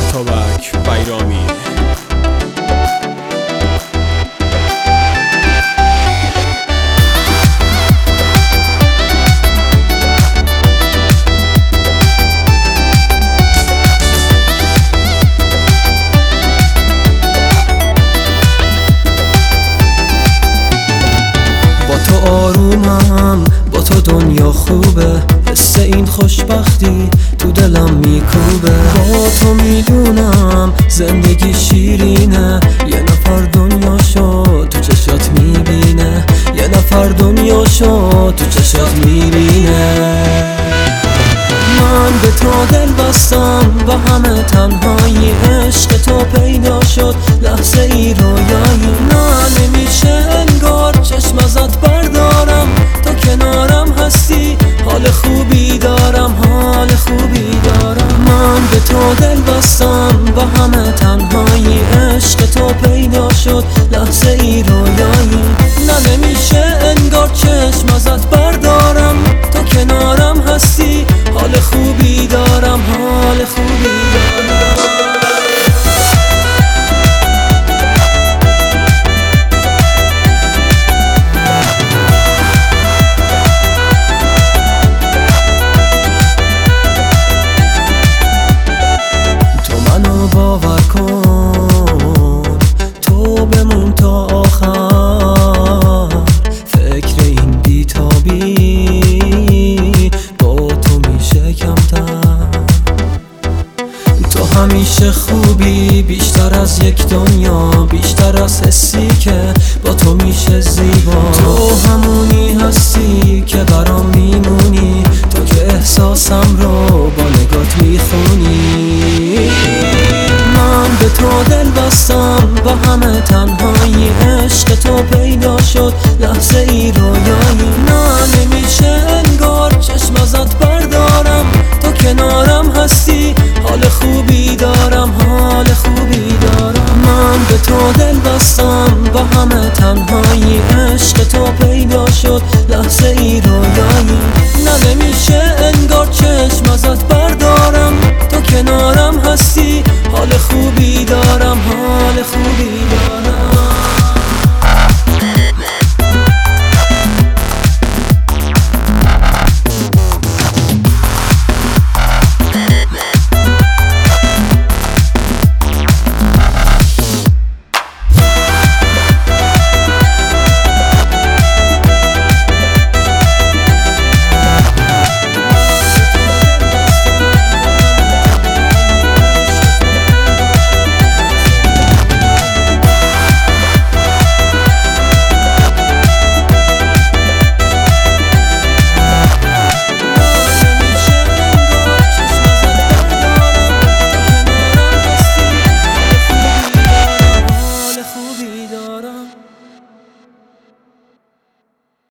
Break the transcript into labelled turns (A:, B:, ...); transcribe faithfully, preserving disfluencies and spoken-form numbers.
A: اتابک بیرامی.
B: با تو آرومم، با تو دنیا خوبه، حس این خوشبختی تو دلم میکوبه. با تو میدونم زندگی شیرینه، یه نفر دنیا شد تو چشات میبینه، یه نفر دنیا شد تو چشات میبینه. من به تو دل بستم با همه تنهایی، عشق تو پیدا شد لحظه ای رویایی. نه نمیشه انگار چشم ازت بردارم، تو کنارم هستی حال خوبی دارم، حال خوبی دارم. من به تو دل بستم با همه تنهایی، عشق تو پیدا شد لحظه ای رویایی. نه نمیشه انگار چشم ازت بردارم، تو کنارم هستی حال خوبی دارم، حال خوبی دارم. تو منو باور کن، تو بمون تا آخر، فکر این بیتابی با تو میشه کمتر. تو همیشه خوبی بیشتر از یک دنیا، بیشتر از حسی که با تو میشه زیبا. تو همونی هستی که برام میمونی، تو که احساسم رو با نگات میخونی. من به تو دل بستم با همه تنهایی، عشق تو